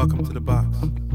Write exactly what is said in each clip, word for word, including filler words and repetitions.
Welcome to the box.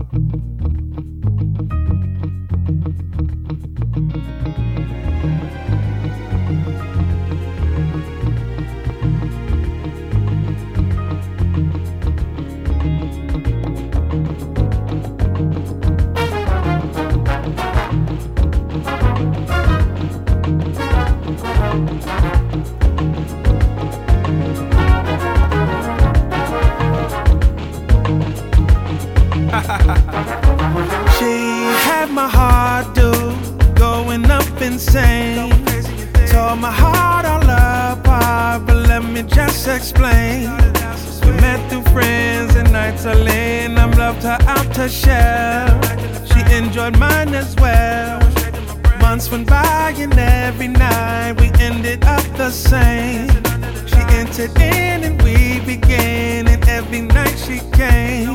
She had my heart, dude, going up insane. Tore my heart all apart, but let me just explain. We met through friends and nights alone. I loved her out to share. She enjoyed mine as well. Months went by and every night we ended up the same. She entered in and we began, and every night she came.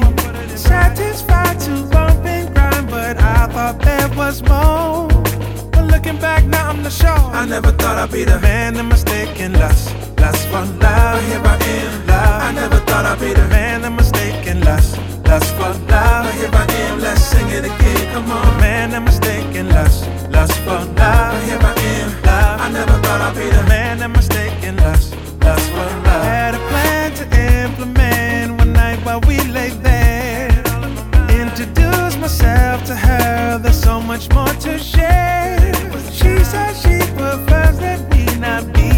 Satisfied to bump and grind, but I thought there was more. But looking back now I'm not sure. I never thought I'd be the man that mistaken lust, lust for love. Here I am, love. I never thought I'd be the man that mistaken lust, lust for love. Here I am, let's sing it again, come on. The man that mistaken lust, lust for love. Here I am, love. I never thought I'd be the man that mistaken lust, lust for love. Had a plan to implement one night while we lay there. Introduce myself to her, there's so much more to share. She said she prefers that we not be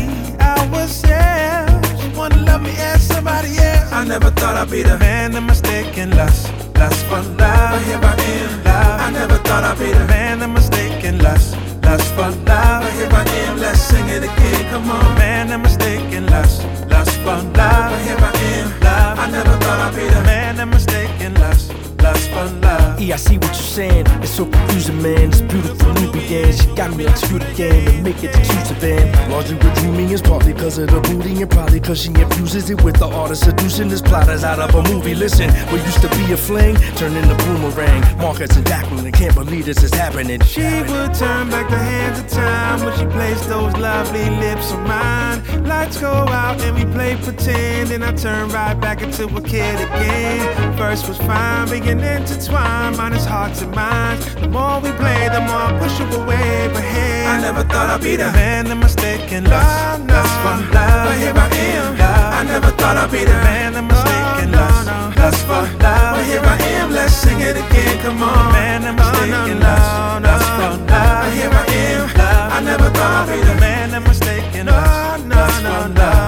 ourselves. She wanna love me as somebody else. I never thought I'd be the man that mistaken lust, lust for love. Here I am, love. I never thought I'd be the man that mistaken lust, lust for love. Here I am, let's sing it again, come on. Man that mistaken lust, lust for love. Here I am, love. I never thought I'd be the man that mistaken lust, lust for love. Yeah, I see what you're saying. It's so confusing, man. It's beautiful Nubian. She got me execute again and make it exclusive, man. Largely with dreaming is partly cause of the booty and probably cause she infuses it with the art of seducing. This plot is out of a movie. Listen, what used to be a fling turned into boomerang. Marcus and Jacqueline can't believe this is happening. She would turn back the hands of time when she placed those lovely lips on mine. Lights go out and we play pretend, and I turn right back into a kid again. First was fine, being intertwined, minus hearts and minds. The more we play, the more I push you away. But hey, I never thought I'd be the man that mistaken lust, lust for love. But here I am, love. I never thought I'd be the man that mistaken lust, lust for love. But here I am, let's sing it again, come on. The man that mistaken lust, lust for love. But here I am, love. I never thought I'd be the man that mistaken lust, lust for love.